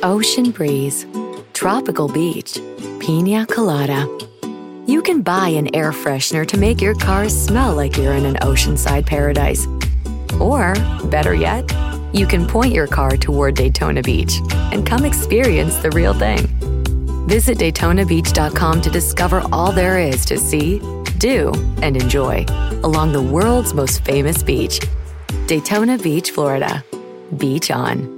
Ocean breeze, tropical beach, pina colada. You can buy an air freshener to make your car smell like you're in an oceanside paradise. Or, better yet, you can point your car toward Daytona Beach and come experience the real thing. Visit DaytonaBeach.com to discover all there is to see, do, and enjoy along the world's most famous beach. Daytona Beach, Florida. Beach on.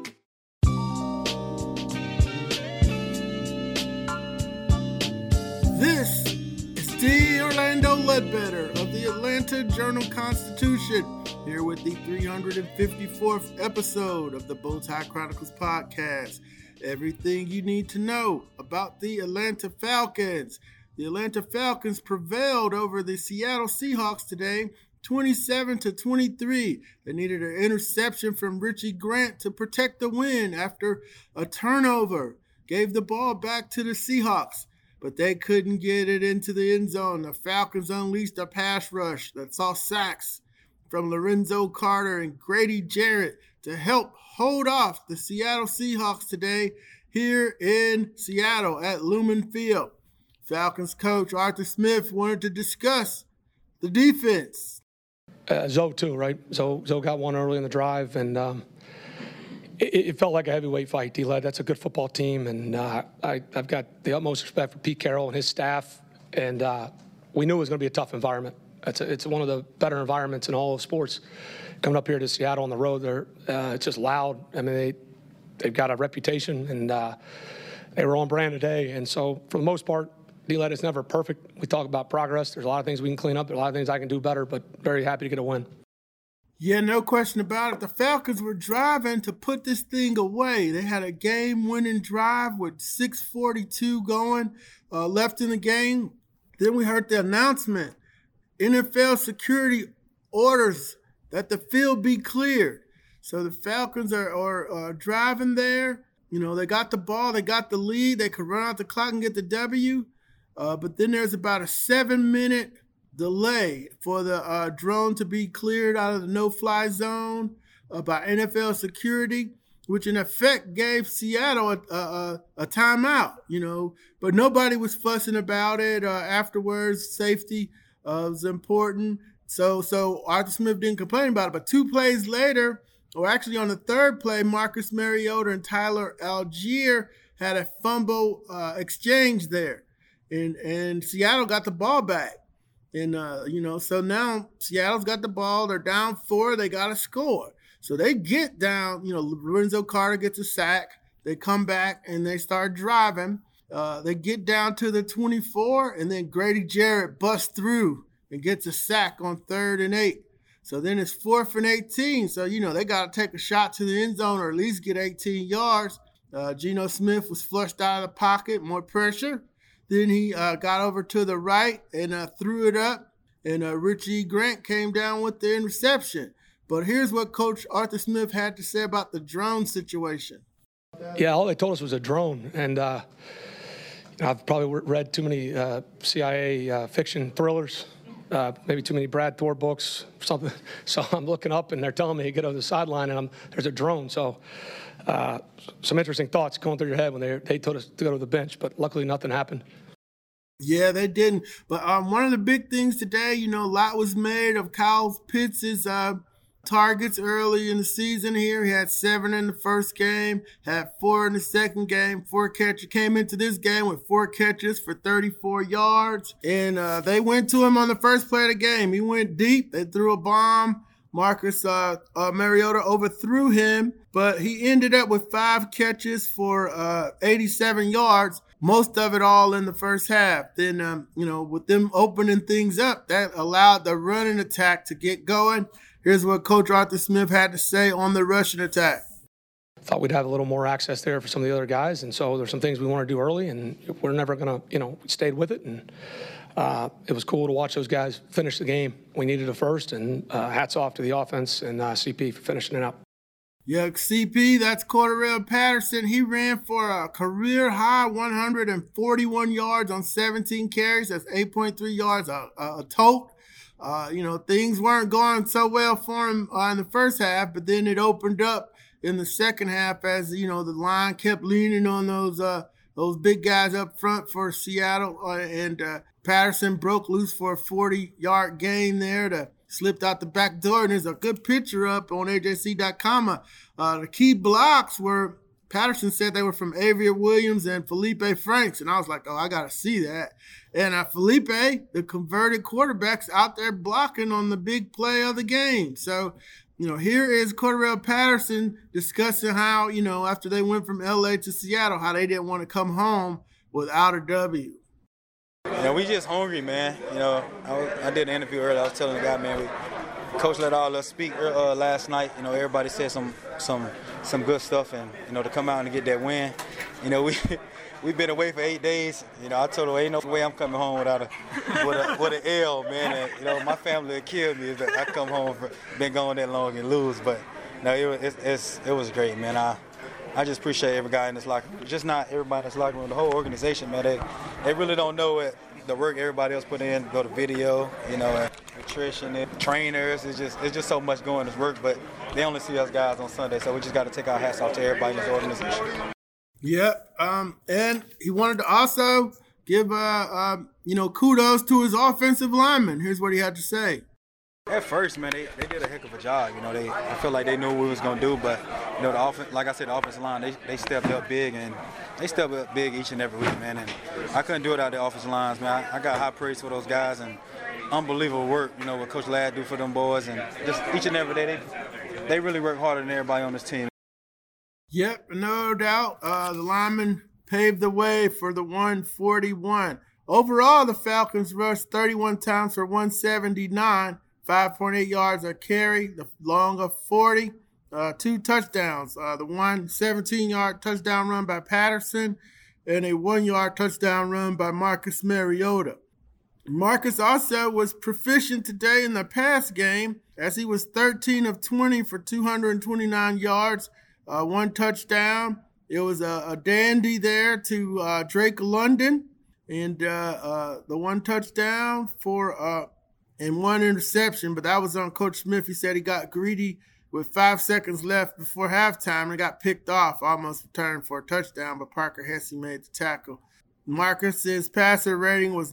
This is D. Orlando Ledbetter of the Atlanta Journal-Constitution, here with the 354th episode of the Bowtie Chronicles podcast. Everything you need to know about the Atlanta Falcons. The Atlanta Falcons prevailed over the Seattle Seahawks today, 27-23. They needed an interception from Richie Grant to protect the win after a turnover gave the ball back to the Seahawks, but they couldn't get it into the end zone. The Falcons unleashed a pass rush that saw sacks from Lorenzo Carter and Grady Jarrett to help hold off the Seattle Seahawks today here in Seattle at Lumen Field. Falcons coach Arthur Smith wanted to discuss the defense. Zoe too, right? Zoe got one early in the drive, and it felt like a heavyweight fight, D-Led. That's a good football team, and I've got the utmost respect for Pete Carroll and his staff, and we knew it was going to be a tough environment. It's one of the better environments in all of sports. Coming up here to Seattle on the road, it's just loud. I mean, they've got a reputation, and they were on brand today. And so, for the most part, D-Led is never perfect. We talk about progress. There's a lot of things we can clean up. There's a lot of things I can do better, but very happy to get a win. Yeah, no question about it. The Falcons were driving to put this thing away. They had a game-winning drive with 6:42 going left in the game. Then we heard the announcement. NFL security orders that the field be cleared. So the Falcons are driving there. You know, they got the ball, they got the lead, they could run out the clock and get the W. But then there's about a 7-minute delay for the drone to be cleared out of the no-fly zone by NFL security, which in effect gave Seattle a timeout, you know. But nobody was fussing about it afterwards. Safety was important. So Arthur Smith didn't complain about it. But 2 plays later, or actually on the 3rd play, Marcus Mariota and Tyler Algier had a fumble exchange there. And Seattle got the ball back. And, so now Seattle's got the ball. They're down 4. They got to score. So they get down, Lorenzo Carter gets a sack. They come back and they start driving. They get down to the 24, and then Grady Jarrett busts through and gets a sack on 3rd and 8. So then it's 4th and 18. So, they got to take a shot to the end zone or at least get 18 yards. Geno Smith was flushed out of the pocket, more pressure. Then he got over to the right and threw it up, and Richie Grant came down with the interception. But here's what Coach Arthur Smith had to say about the drone situation. Yeah, all they told us was a drone, and I've probably read too many CIA fiction thrillers, maybe too mmany Brad Thor books, something. So I'm looking up, and they're telling me to get over the sideline, and there's a drone. So some interesting thoughts going through your head when they told us to go to the bench, but luckily nothing happened. Yeah, they didn't. But one of the big things today, a lot was made of Kyle Pitts' targets early in the season here. He had 7 in the first game, had 4 in the second game, 4 catches. Came into this game with 4 catches for 34 yards. And they went to him on the first play of the game. He went deep. They threw a bomb. Marcus Mariota overthrew him, but he ended up with 5 catches for 87 yards, most of it all in the first half. Then, with them opening things up, that allowed the running attack to get going. Here's what Coach Arthur Smith had to say on the rushing attack. Thought we'd have a little more access there for some of the other guys, and so there's some things we want to do early, and we're never going to, we stayed with it, and it was cool to watch those guys finish the game. We needed a first, and hats off to the offense and CP for finishing it up. Yeah, CP, that's Cordarrelle Patterson. He ran for a career-high 141 yards on 17 carries. That's 8.3 yards a tote. Things weren't going so well for him in the first half, but then it opened up in the second half as, the line kept leaning on those big guys up front for Seattle, and Patterson broke loose for a 40-yard gain there to slipped out the back door, and there's a good picture up on AJC.com. The key blocks were, Patterson said they were from Avery Williams and Felipe Franks, and I was like, oh, I got to see that. And Felipe, the converted quarterback's out there blocking on the big play of the game. So, here is Cordarrelle Patterson discussing how, after they went from L.A. to Seattle, how they didn't want to come home without a W. We just hungry, man. I did an interview earlier. I was telling the guy, man, Coach let all us speak last night. Everybody said some good stuff, and to come out and get that win. We've been away for 8 days. I told him, ain't no way I'm coming home with an L, man. And my family would kill me if I come home been gone that long and lose. But no, it was great, man. I just appreciate every guy in this locker room. Just not everybody in this locker room, the whole organization, man. They really don't know the work everybody else put in, go to video, nutrition, and trainers. It's just so much going this work, but they only see us guys on Sunday, so we just got to take our hats off to everybody in this organization. Yep, and he wanted to also give kudos to his offensive linemen. Here's what he had to say. At first, man, they did a heck of a job. I feel like they knew what we was gonna do, but the offense, like I said, the offensive line, they stepped up big, and they step up big each and every week, man. And I couldn't do it without the offensive lines, man. I got high praise for those guys, and unbelievable work, what Coach Ladd do for them boys, and just each and every day they really work harder than everybody on this team. Yep, no doubt. The linemen paved the way for the 141. Overall, the Falcons rushed 31 times for 179. 5.8 yards a carry, the long of 40, 2 touchdowns. The 17-yard touchdown run by Patterson and a 1-yard touchdown run by Marcus Mariota. Marcus also was proficient today in the pass game as he was 13 of 20 for 229 yards, 1 touchdown. It was a dandy there to Drake London, and the 1 touchdown for and 1 interception, but that was on Coach Smith. He said he got greedy with 5 seconds left before halftime and got picked off, almost returned for a touchdown, but Parker Hesse made the tackle. Marcus's passer rating was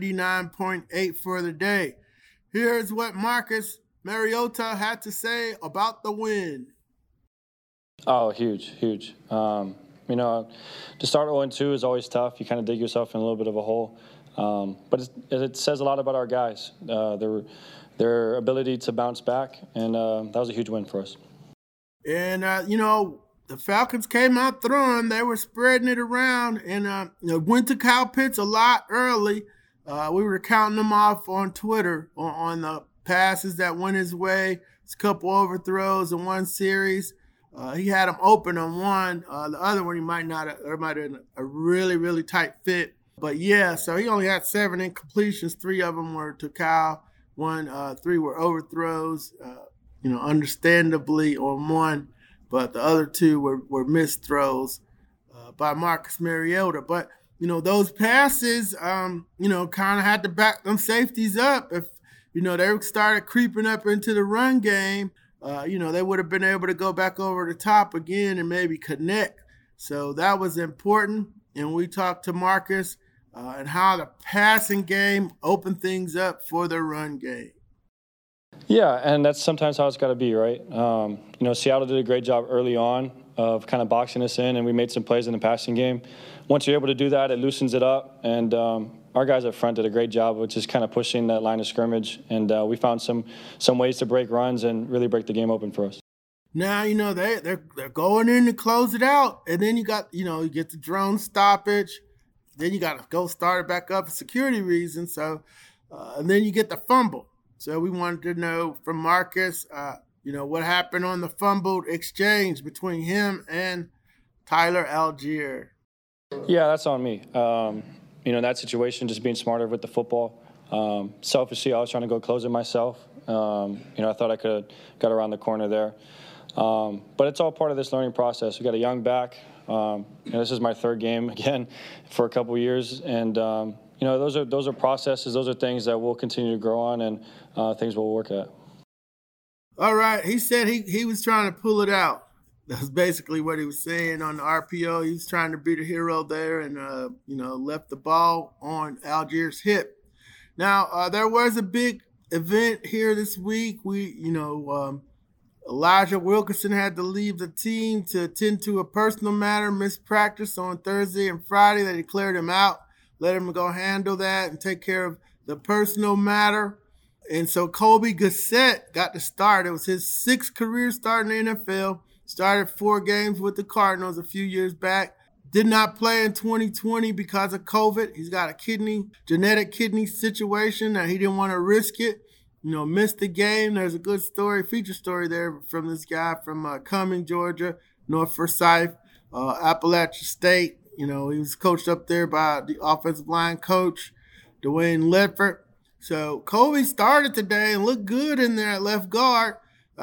99.8 for the day. Here's what Marcus Mariota had to say about the win. Oh, huge. To start 0-2 is always tough. You kind of dig yourself in a little bit of a hole. But it says a lot about our guys, their ability to bounce back, and that was a huge win for us. And, the Falcons came out throwing. They were spreading it around and went to Kyle Pitts a lot early. We were counting them off on Twitter on the passes that went his way. It's a couple overthrows in one series. He had them open on one. The other one, he might not have, there might have been a really, really tight fit. But yeah, so he only had 7 incompletions. 3 of them were to Kyle. 3 were overthrows, understandably on one. But the other 2 were missed throws by Marcus Mariota. But, those passes, kind of had to back them safeties up. If, they started creeping up into the run game, they would have been able to go back over the top again and maybe connect. So that was important. And we talked to Marcus and how the passing game opened things up for the run game. Yeah, and that's sometimes how it's got to be, right? Seattle did a great job early on of kind of boxing us in, and we made some plays in the passing game. Once you're able to do that, it loosens it up, and our guys up front did a great job of just kind of pushing that line of scrimmage, and we found some ways to break runs and really break the game open for us. Now, they're going in to close it out, and then you got, you get the drone stoppage. Then you got to go start it back up for security reasons. So, and then you get the fumble. So we wanted to know from Marcus, what happened on the fumbled exchange between him and Tyler Algier. Yeah, that's on me. In that situation, just being smarter with the football. Selfishly, I was trying to go close it myself. I thought I could have got around the corner there. But it's all part of this learning process. We got a young back. This is my 3rd game again for a couple years, and those are processes. Those are things that we'll continue to grow on, and things we'll work at. All right, he said he was trying to pull it out. That's basically what he was saying on the RPO. He was trying to be the hero there and, left the ball on Allgeier's hip. Now, there was a big event here this week. Elijah Wilkinson had to leave the team to attend to a personal matter, missed practice on Thursday and Friday. They declared him out, let him go handle that and take care of the personal matter. And so Colby Gossett got the start. It was his 6th career start in the NFL. Started 4 games with the Cardinals a few years back. Did not play in 2020 because of COVID. He's got a genetic kidney situation that he didn't want to risk it. Missed the game. There's a good feature story there from this guy from Cumming, Georgia, North Forsyth, Appalachia State. He was coached up there by the offensive line coach, Dwayne Ledford. So Colby started today and looked good in there at left guard.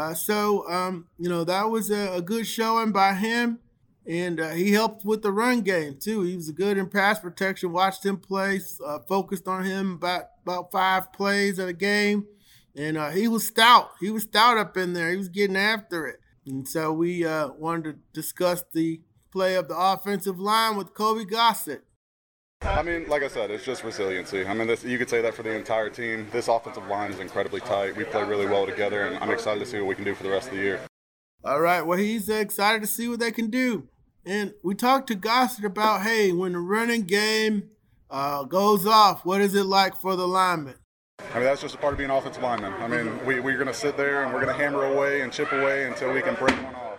That was a good showing by him. And he helped with the run game, too. He was good in pass protection, watched him play, focused on him about 5 plays of a game. And he was stout. He was stout up in there. He was getting after it. And so we wanted to discuss the play of the offensive line with Colby Gossett. Like I said, it's just resiliency. You could say that for the entire team. This offensive line is incredibly tight. We play really well together, and I'm excited to see what we can do for the rest of the year. All right. Well, he's excited to see what they can do. And we talked to Gossett about, hey, when the running game goes off, what is it like for the linemen? That's just a part of being an offensive lineman. We're going to sit there and we're going to hammer away and chip away until we can break one off.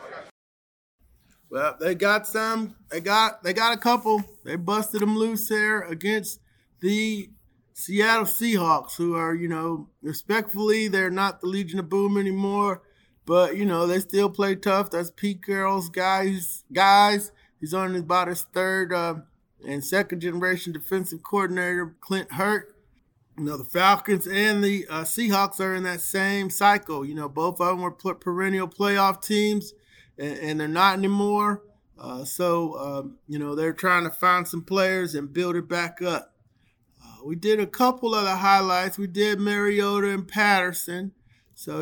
Well, they got some. They got a couple. They busted them loose there against the Seattle Seahawks, who are, respectfully, they're not the Legion of Boom anymore. But, they still play tough. That's Pete Carroll's guys. He's on about his 3rd and 2nd generation defensive coordinator, Clint Hurt. The Falcons and the Seahawks are in that same cycle. Both of them were perennial playoff teams, and they're not anymore. They're trying to find some players and build it back up. We did a couple of the highlights. We did Mariota and Patterson. So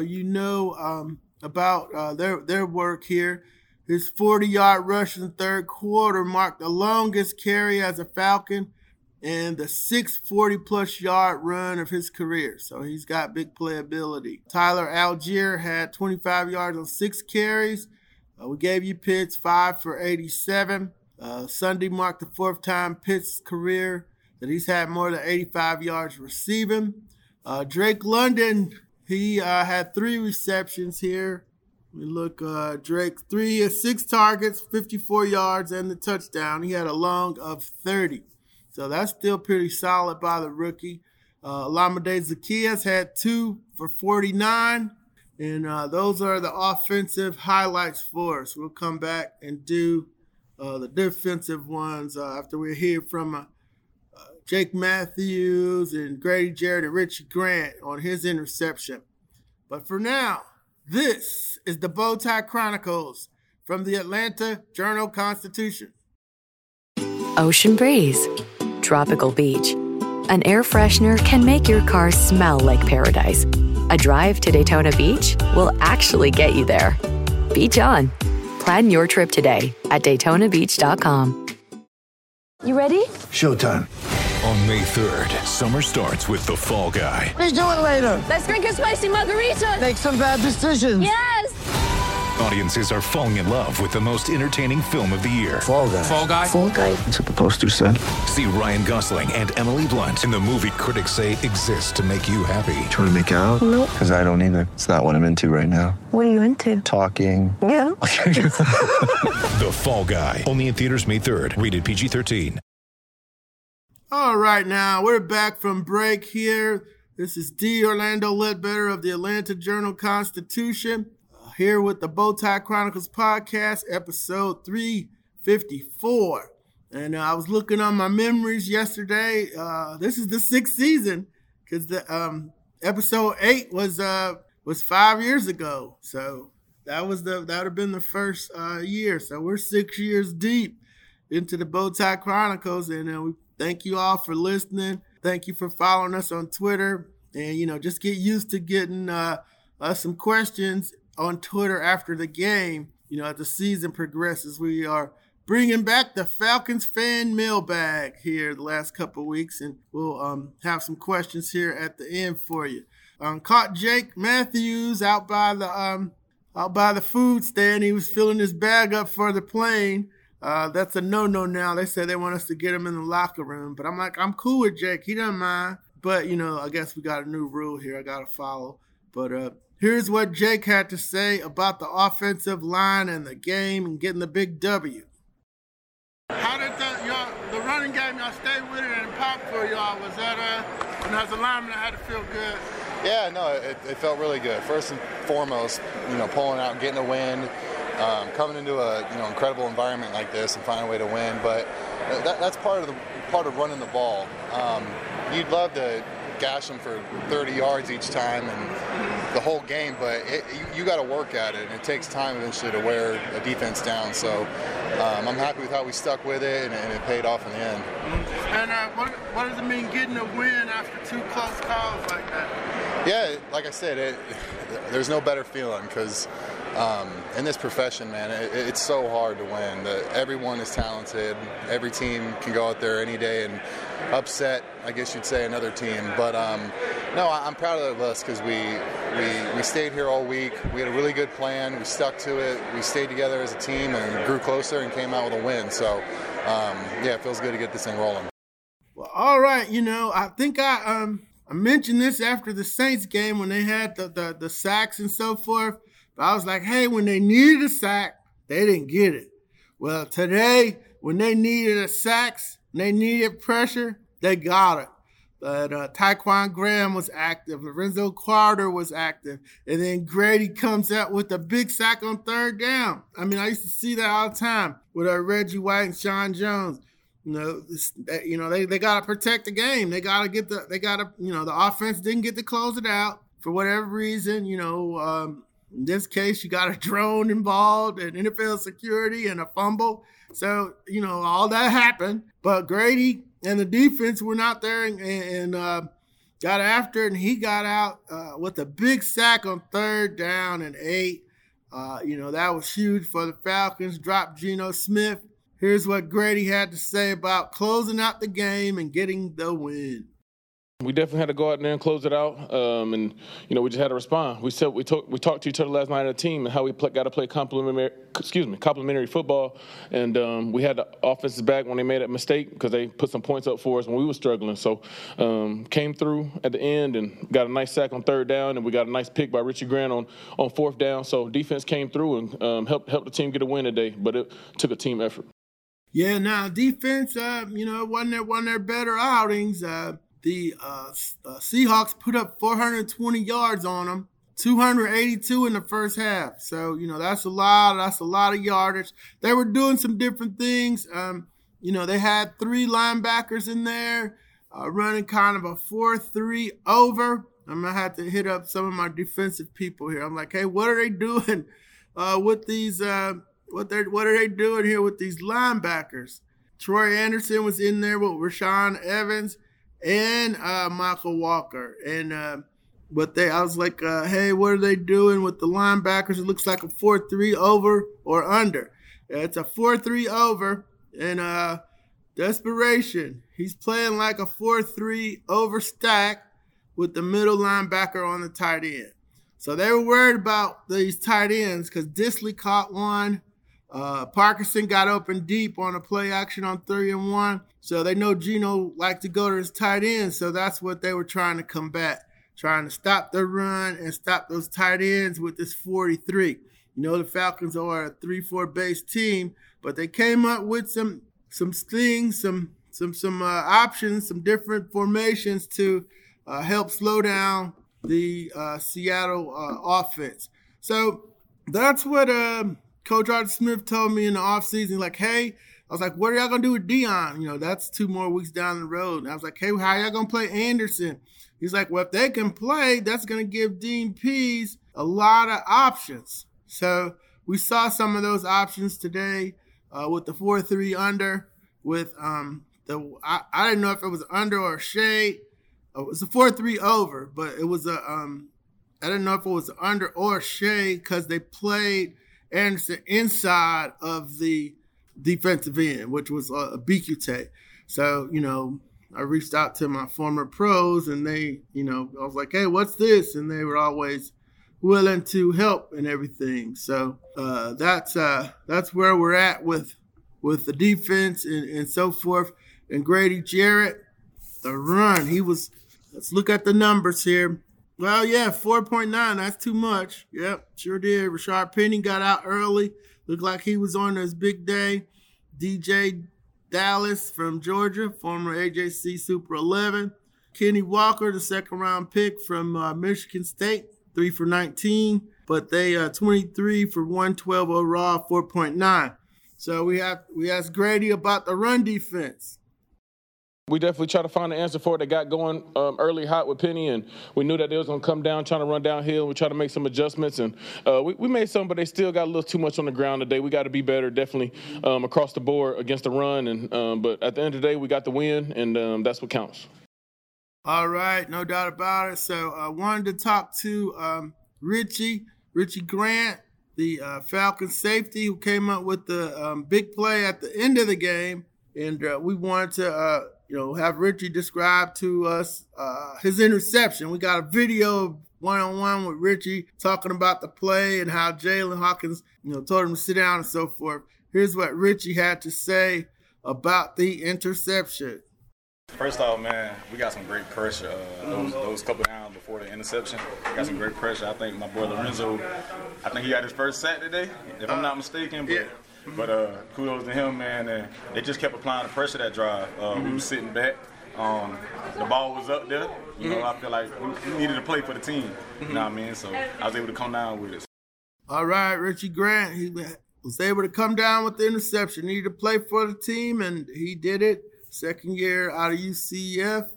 about their work here. His 40-yard rush in the 3rd quarter marked the longest carry as a Falcon and the 6th 40-plus yard run of his career. So he's got big playability. Tyler Allgeier had 25 yards on 6 carries. We gave you Pitts 5 for 87. Sunday marked the 4th time Pitts' career that he's had more than 85 yards receiving. Drake London, he had 3 receptions here. We look, Drake, 6 targets, 54 yards, and the touchdown. He had a long of 30. So that's still pretty solid by the rookie. Olamide Zaccheaus had 2 for 49. And those are the offensive highlights for us. We'll come back and do the defensive ones after we hear from Jake Matthews and Grady Jarrett and Richie Grant on his interception. But for now, this is the Bowtie Chronicles from the Atlanta Journal-Constitution. Ocean breeze, tropical beach. An air freshener can make your car smell like paradise. A drive to Daytona Beach will actually get you there. Beach on. Plan your trip today at DaytonaBeach.com. You ready? Showtime. On May 3rd, summer starts with The Fall Guy. Let's do it later. Let's drink a spicy margarita. Make some bad decisions. Yes! Audiences are falling in love with the most entertaining film of the year. Fall Guy. Fall Guy? Fall Guy. That's what the poster said. See Ryan Gosling and Emily Blunt in the movie critics say exists to make you happy. Trying to make it out? Nope. Because I don't either. It's not what I'm into right now. What are you into? Talking. Yeah. The Fall Guy. Only in theaters May 3rd. Rated PG-13. All right, now we're back from break here. This is D. Orlando Ledbetter of the Atlanta Journal-Constitution, here with the Bowtie Chronicles podcast, episode 354. And I was looking on my memories yesterday. This is the 6th season because the episode 8 was 5 years ago. So that would have been the first year. So we're 6 years deep into the Bowtie Chronicles, and we thank you all for listening. Thank you for following us on Twitter. And, just get used to getting some questions on Twitter after the game. as the season progresses. We are bringing back the Falcons fan mailbag here the last couple of weeks, and we'll have some questions here at the end for you. Caught Jake Matthews out by the food stand. He was filling his bag up for the plane. That's a no-no now. They said they want us to get him in the locker room. But I'm like, I'm cool with Jake. He doesn't mind. But, I guess we got a new rule here I got to follow. But here's what Jake had to say about the offensive line and the game and getting the big W. How did the running game, y'all stay with it and pop for y'all? Was that, as a lineman, I had to feel good? Yeah, no, it felt really good. First and foremost, pulling out and getting a win. Coming into a incredible environment like this and finding a way to win, but that's part of running the ball. You'd love to gash them for 30 yards each time and the whole game, but you got to work at it, and it takes time eventually to wear a defense down. So I'm happy with how we stuck with it, and it paid off in the end. And what does it mean getting a win after two close calls like that? Yeah, like I said, there's no better feeling because in this profession, man, it's so hard to win. Everyone is talented. Every team can go out there any day and upset, I guess you'd say, another team. But no, I'm proud of us because we stayed here all week. We had a really good plan. We stuck to it. We stayed together as a team and grew closer and came out with a win. So, yeah, it feels good to get this thing rolling. Well, all right. I think I mentioned this after the Saints game when they had the sacks and so forth. But I was like, hey, when they needed a sack, they didn't get it. Well, today, when they needed a sacks, and they needed pressure, they got it. But Tyquan Graham was active. Lorenzo Carter was active. And then Grady comes out with a big sack on third down. I mean, I used to see that all the time with Reggie White and Sean Jones. They got to protect the game. They got to the offense didn't get to close it out for whatever reason. In this case, you got a drone involved and NFL security and a fumble. So, all that happened. But Grady and the defense went out there and got after it, and he got out with a big sack on third down and 8. That was huge for the Falcons. Dropped Geno Smith. Here's what Grady had to say about closing out the game and getting the win. We definitely had to go out there and close it out, and we just had to respond. We talked to each other last night as a team and how we got to play complimentary football, and we had the offenses back when they made a mistake because they put some points up for us when we were struggling. So came through at the end and got a nice sack on third down, and we got a nice pick by Richie Grant on fourth down. So defense came through and helped the team get a win today, but it took a team effort. Yeah, now defense, wasn't one of their better outings. The Seahawks put up 420 yards on them, 282 in the first half. So, that's a lot of yardage. They were doing some different things. They had 3 linebackers in there running kind of a 4-3 over. I'm going to have to hit up some of my defensive people here. I'm like, hey, what are they doing with these what are they doing here with these linebackers? Troy Anderson was in there with Rashaan Evans and Michael Walker. And I was like, hey, what are they doing with the linebackers? It looks like a 4-3 over or under. It's a 4-3 over, and desperation. He's playing like a 4-3 over stack with the middle linebacker on the tight end. So they were worried about these tight ends because Disley caught one. Parkinson got open deep on a play action on 3-and-1. So they know Geno liked to go to his tight end. So that's what they were trying to combat, trying to stop the run and stop those tight ends with this 43. The Falcons are a 3-4 base team, but they came up with some things, some options, some different formations to help slow down the Seattle offense. So that's what Coach Arthur Smith told me in the offseason, like, hey, I was like, what are y'all going to do with Deion? That's 2 more weeks down the road. And I was like, hey, how y'all going to play Anderson? He's like, well, if they can play, that's going to give Dean Pease a lot of options. So we saw some of those options today with the 4-3 under with I didn't know if it was under or shade. It was a 4-3 over, but it was I didn't know if it was under or shade because they played Anderson inside of the defensive end, which was Bikute. So, I reached out to my former pros and they, I was like, hey, what's this? And they were always willing to help and everything. So that's where we're at with the defense and so forth. And Grady Jarrett, the run, let's look at the numbers here. Well, yeah, 4.9, that's too much. Yep, sure did. Rashard Penny got out early. Looked like he was on his big day. DJ Dallas from Georgia, former AJC Super 11. Kenny Walker, the second-round pick from Michigan State, 3 for 19. But they 23 for 112 overall, 4.9. So we asked Grady about the run defense. We definitely try to find the answer for it. They got going early hot with Penny, and we knew that they was going to come down, trying to run downhill. We tried to make some adjustments, and we made some, but they still got a little too much on the ground today. We got to be better, definitely, across the board against the run. And but at the end of the day, we got the win, and that's what counts. All right, no doubt about it. So I wanted to talk to Richie Grant, the Falcons safety, who came up with the big play at the end of the game. And we wanted to, have Richie describe to us his interception. We got a video one-on-one with Richie talking about the play and how Jalen Hawkins, told him to sit down and so forth. Here's what Richie had to say about the interception. First off, man, we got some great pressure. Those couple downs before the interception, got some great pressure. I think my boy Lorenzo, he got his first sack today, if I'm not mistaken. But, yeah. But kudos to him, man. And they just kept applying the pressure that drive. We were sitting back. The ball was up there. I feel like we needed to play for the team. You know what I mean? So I was able to come down with it. All right, Richie Grant, he was able to come down with the interception. Needed to play for the team, and he did it. Second year out of UCF.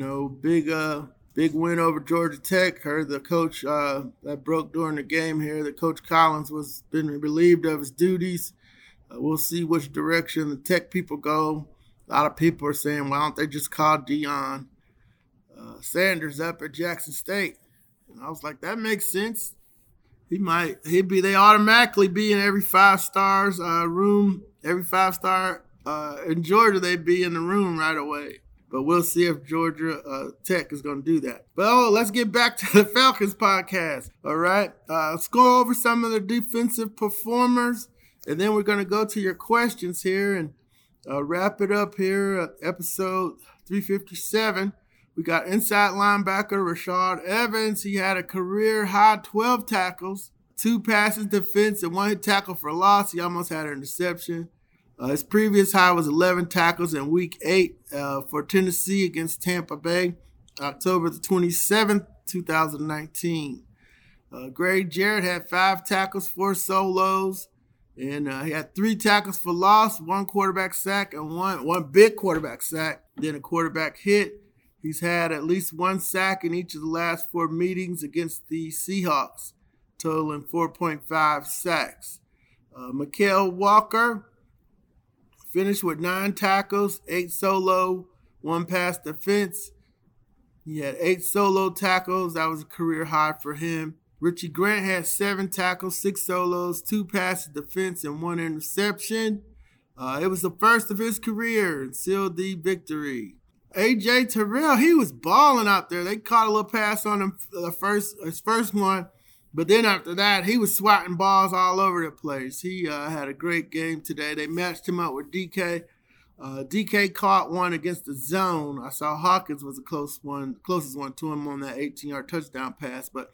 Big win over Georgia Tech. Heard the coach that broke during the game here that Coach Collins was been relieved of his duties. We'll see which direction the Tech people go. A lot of people are saying, why don't they just call Deion Sanders up at Jackson State? And I was like, that makes sense. They automatically be in every 5-star room, every 5-star in Georgia, they'd be in the room right away. But we'll see if Georgia Tech is going to do that. But let's get back to the Falcons podcast. All right. Let's go over some of the defensive performers. And then we're going to go to your questions here and wrap it up here at episode 357. We got inside linebacker Rashard Evans. He had a career-high 12 tackles, 2 passes defense, and 1 hit tackle for loss. He almost had an interception. His previous high was 11 tackles in Week 8 for Tennessee against Tampa Bay, October the 27th, 2019. Grady Jarrett had 5 tackles, 4 solos. And he had 3 tackles for loss, 1 quarterback sack, and one big quarterback sack, then a quarterback hit. He's had at least 1 sack in each of the last 4 meetings against the Seahawks, totaling 4.5 sacks. Mikael Walker finished with 9 tackles, 8 solo, 1 pass defense. He had 8 solo tackles. That was a career high for him. Richie Grant had 7 tackles, 6 solos, 2 passes defense, and 1 interception. It was the first of his career and sealed the victory. A.J. Terrell, he was balling out there. They caught a little pass on him his first one, but then after that, he was swatting balls all over the place. He had a great game today. They matched him up with DK. DK caught one against the zone. I saw Hawkins was the closest one to him on that 18-yard touchdown pass, but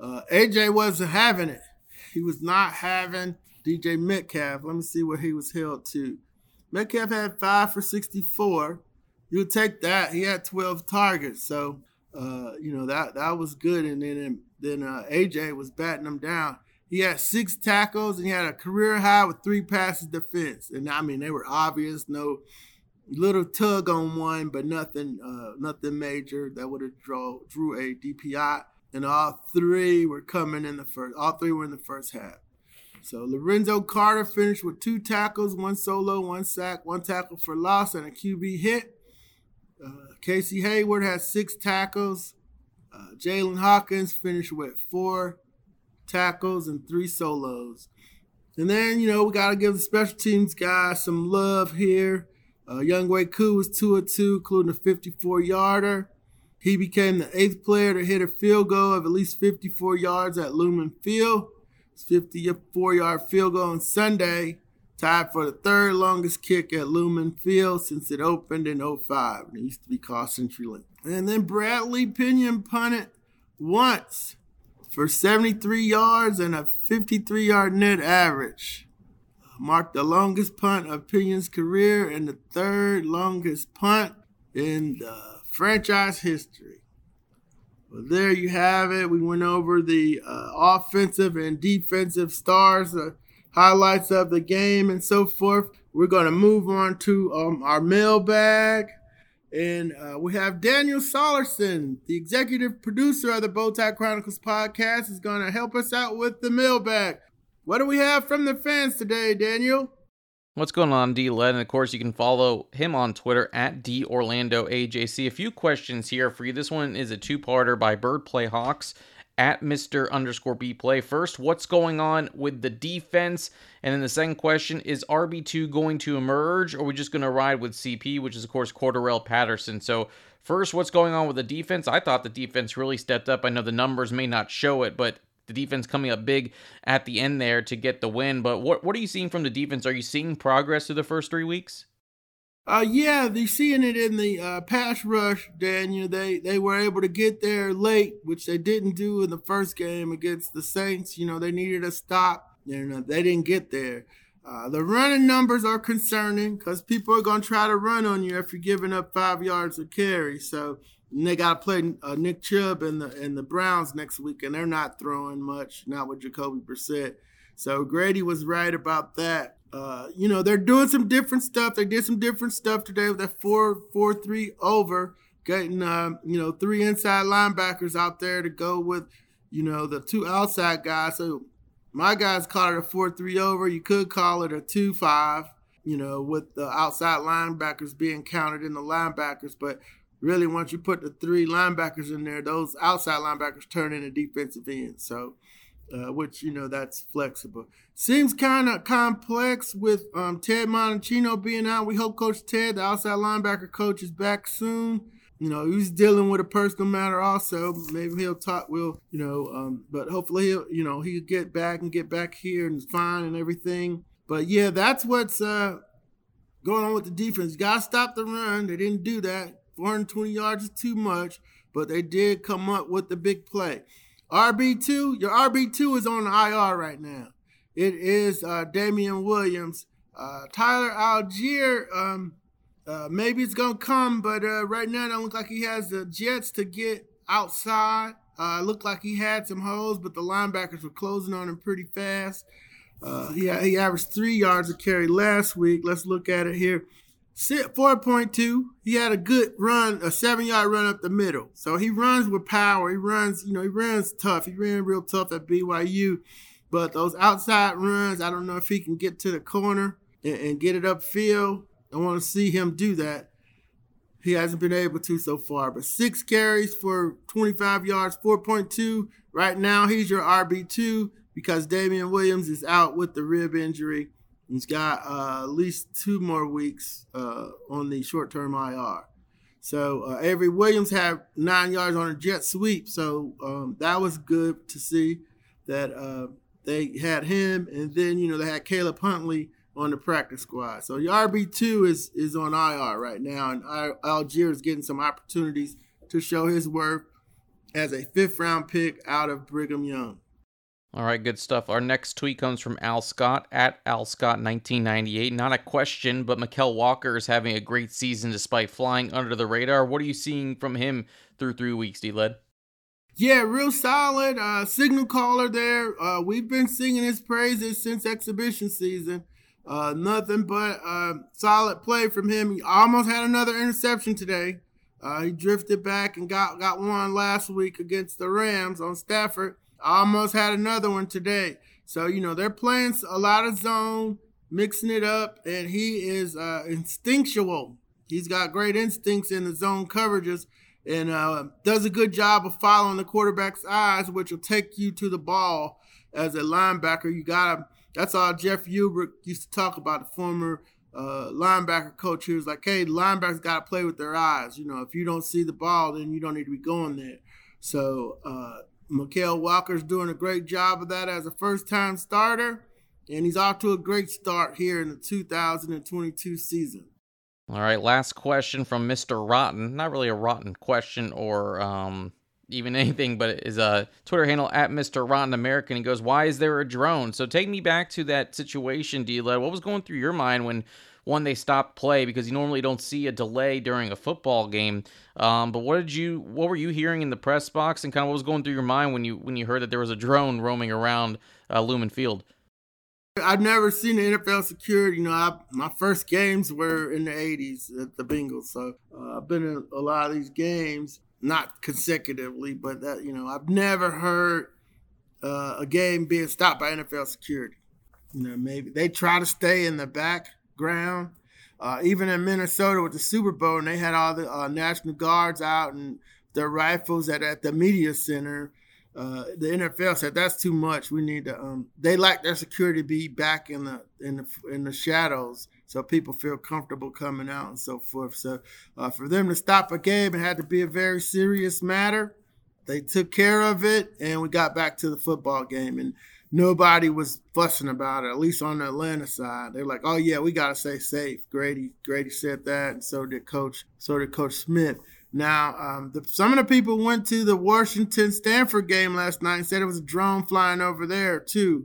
AJ wasn't having it. He was not having DJ Metcalf. Let me see what he was held to. Metcalf had 5 for 64. You'll take that. He had 12 targets. So, that was good. And then AJ was batting him down. He had 6 tackles and he had a career high with 3 passes defense. And they were obvious. No little tug on one, but nothing major that would have drew a DPI. And all 3 were coming in the first. All 3 were in the first half. So Lorenzo Carter finished with 2 tackles, 1 solo, 1 sack, 1 tackle for loss, and a QB hit. Casey Hayward had 6 tackles. Jalen Hawkins finished with 4 tackles and 3 solos. And then, we got to give the special teams guys some love here. Younghoe Koo was 2 of 2, including a 54-yarder. He became the 8th player to hit a field goal of at least 54 yards at Lumen Field. It's 54-yard field goal on Sunday, tied for the 3rd longest kick at Lumen Field since it opened in 2005. It used to be called CenturyLink. And then Bradley Pinion punted once for 73 yards and a 53-yard net average. Marked the longest punt of Pinion's career and the 3rd longest punt in the franchise history. Well, there you have it. We went over the offensive and defensive stars, highlights of the game and so forth. We're going to move on to our mailbag. And we have Daniel Solerson, the executive producer of the Bowtie Chronicles podcast, is going to help us out with the mailbag. What do we have from the fans today, Daniel? What's going on, D-Led? And of course, you can follow him on Twitter at DOrlandoAJC. A few questions here for you. This one is a two-parter by Birdplay Hawks at Mr_Bplay. First, what's going on with the defense? And then the second question, is RB2 going to emerge, or are we just going to ride with CP, which is, of course, Cordarrelle Patterson? So first, what's going on with the defense? I thought the defense really stepped up. I know the numbers may not show it, but the defense coming up big at the end there to get the win. But what are you seeing from the defense? Are you seeing progress through the first 3 weeks? Yeah, they're seeing it in the pass rush, Daniel. They were able to get there late, which they didn't do in the first game against the Saints. They needed a stop, and they didn't get there. The running numbers are concerning because people are going to try to run on you if you're giving up 5 yards of carry. So they got to play Nick Chubb and the Browns next week, and they're not throwing much, not with Jacoby Brissett. So Grady was right about that. They're doing some different stuff. They did some different stuff today with that 4-4-3 over, getting, 3 inside linebackers out there to go with, the 2 outside guys. So my guys call it a 4-3 over. You could call it a 2-5, with the outside linebackers being counted in the linebackers. But really, once you put the 3 linebackers in there, those outside linebackers turn into defensive ends. So, which, that's flexible. Seems kind of complex with Ted Monachino being out. We hope Coach Ted, the outside linebacker coach, is back soon. He's dealing with a personal matter also. Maybe he'll talk, but hopefully he'll get back here and fine and everything. But yeah, that's what's going on with the defense. You got to stop the run. They didn't do that. 420 yards is too much, but they did come up with the big play. RB2, your RB2 is on the IR right now. It is Damian Williams. Tyler Algier, maybe it's going to come, but right now it don't look like he has the jets to get outside. Looked like he had some holes, but the linebackers were closing on him pretty fast. He averaged 3 yards a carry last week. Let's look at it here. 4.2. He had a good run, a 7-yard run up the middle. So he runs with power. He runs tough. He ran real tough at BYU. But those outside runs, I don't know if he can get to the corner and get it upfield. I want to see him do that. He hasn't been able to so far. But 6 carries for 25 yards, 4.2. Right now, he's your RB2 because Damian Williams is out with the rib injury. He's got at least 2 more weeks on the short-term IR. So Avery Williams had 9 yards on a jet sweep. So that was good to see that they had him. And then, they had Caleb Huntley on the practice squad. So your RB2 is on IR right now. And Algier is getting some opportunities to show his worth as a 5th-round pick out of Brigham Young. All right, good stuff. Our next tweet comes from Al Scott at AlScott1998. Not a question, but Mykal Walker is having a great season despite flying under the radar. What are you seeing from him through 3 weeks, D-Led? Yeah, real solid signal caller there. We've been singing his praises since exhibition season. Nothing but solid play from him. He almost had another interception today. He drifted back and got one last week against the Rams on Stafford. Almost had another one today. So, they're playing a lot of zone, mixing it up, and he is instinctual. He's got great instincts in the zone coverages and does a good job of following the quarterback's eyes, which will take you to the ball as a linebacker. You got to That's all Jeff Ulbrich used to talk about, the former linebacker coach. He was like, hey, the linebackers got to play with their eyes. If you don't see the ball, then you don't need to be going there. So Mykal Walker's doing a great job of that as a first-time starter, and he's off to a great start here in the 2022 season. All right, last question from Mr. Rotten. Not really a rotten question or even anything, but it is a Twitter handle at Mr. Rotten American. He goes, why is there a drone? So take me back to that situation, D-Led. What was going through your mind when, one, they stopped play, because you normally don't see a delay during a football game. But what were you hearing in the press box, and kind of what was going through your mind when you heard that there was a drone roaming around Lumen Field? I've never seen the NFL security. My first games were in the 80s at the Bengals. So I've been in a lot of these games, not consecutively, but I've never heard a game being stopped by NFL security. Maybe they try to stay in the background. Even in Minnesota with the Super Bowl, and they had all the National Guards out and their rifles at the media center. The NFL said that's too much. We need to. They like their security to be back in the shadows, so people feel comfortable coming out and so forth. So for them to stop a game, it had to be a very serious matter. They took care of it, and we got back to the football game, and nobody was fussing about it. At least on the Atlanta side, they're like, "Oh yeah, we gotta stay safe." Grady said that, and so did Coach Smith. Now, some of the people went to the Washington-Stanford game last night and said it was a drone flying over there, too.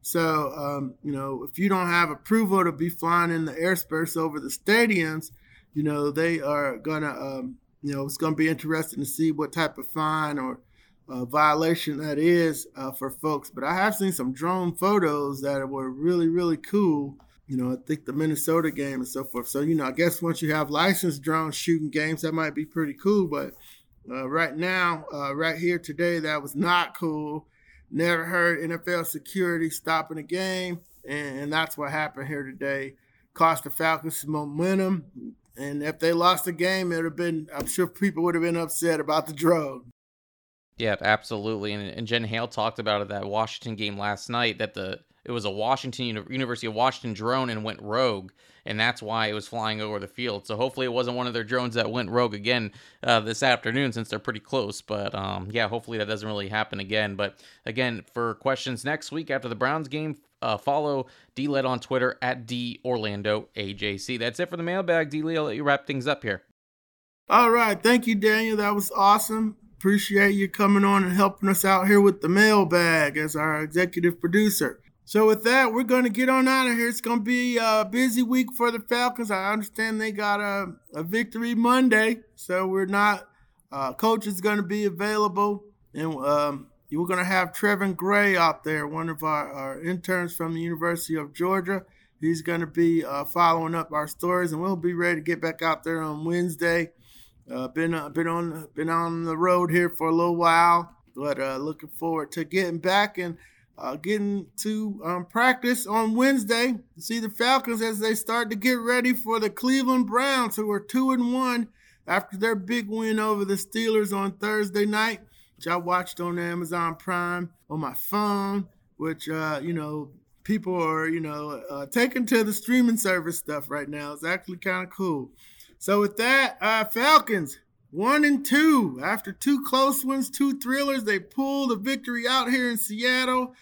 So, if you don't have approval to be flying in the airspace over the stadiums, they are going to, it's going to be interesting to see what type of fine or violation that is for folks. But I have seen some drone photos that were really, really cool. I think the Minnesota game and so forth. So, I guess once you have licensed drone shooting games, that might be pretty cool. But right now, right here today, that was not cool. Never heard NFL security stopping a game. And that's what happened here today. Cost the Falcons some momentum. And if they lost the game, I'm sure people would have been upset about the drone. Yeah, absolutely. And Jen Hale talked about it, that Washington game last night, that it was a University of Washington drone and went rogue, and that's why it was flying over the field. So hopefully it wasn't one of their drones that went rogue again this afternoon, since they're pretty close. But hopefully that doesn't really happen again. But again, for questions next week after the Browns game, follow D-Led on Twitter at DOrlandoAJC. That's it for the mailbag. D-Led, I'll let you wrap things up here. All right. Thank you, Daniel. That was awesome. Appreciate you coming on and helping us out here with the mailbag as our executive producer. So with that, we're going to get on out of here. It's going to be a busy week for the Falcons. I understand they got a victory Monday, so we're not coach is going to be available. And we're going to have Trevin Gray out there, one of our interns from the University of Georgia. He's going to be following up our stories, and we'll be ready to get back out there on Wednesday. Been on the road here for a little while, but looking forward to getting back and getting to practice on Wednesday to see the Falcons as they start to get ready for the Cleveland Browns, who are 2-1 after their big win over the Steelers on Thursday night, which I watched on Amazon Prime on my phone, which, people are, taking to the streaming service stuff right now. It's actually kind of cool. So with that, Falcons 1-2 after 2 close ones, 2 thrillers. They pulled the victory out here in Seattle,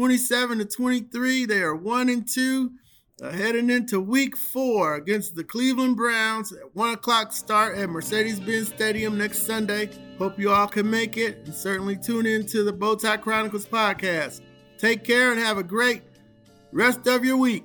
27-23. They are 1-2, heading into Week 4 against the Cleveland Browns at 1:00 start at Mercedes-Benz Stadium next Sunday. Hope you all can make it, and certainly tune in to the Bowtie Chronicles podcast. Take care and have a great rest of your week.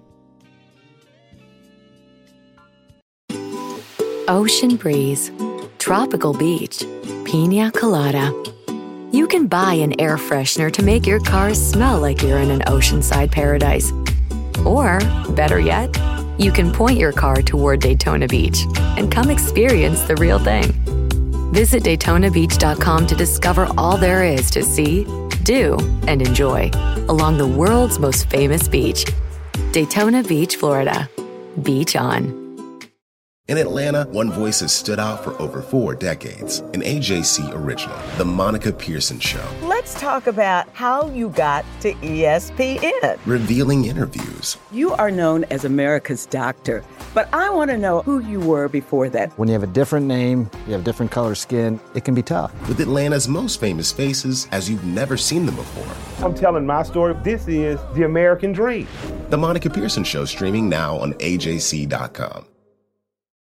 Ocean breeze, tropical beach, pina colada. You can buy an air freshener to make your car smell like you're in an oceanside paradise. Or, better yet, you can point your car toward Daytona Beach and come experience the real thing. Visit DaytonaBeach.com to discover all there is to see, do, and enjoy along the world's most famous beach, Daytona Beach, Florida. Beach on. In Atlanta, one voice has stood out for over 4 decades. An AJC original, The Monica Pearson Show. Let's talk about how you got to ESPN. Revealing interviews. You are known as America's doctor, but I want to know who you were before that. When you have a different name, you have different color skin, it can be tough. With Atlanta's most famous faces as you've never seen them before. I'm telling my story. This is the American dream. The Monica Pearson Show, streaming now on AJC.com.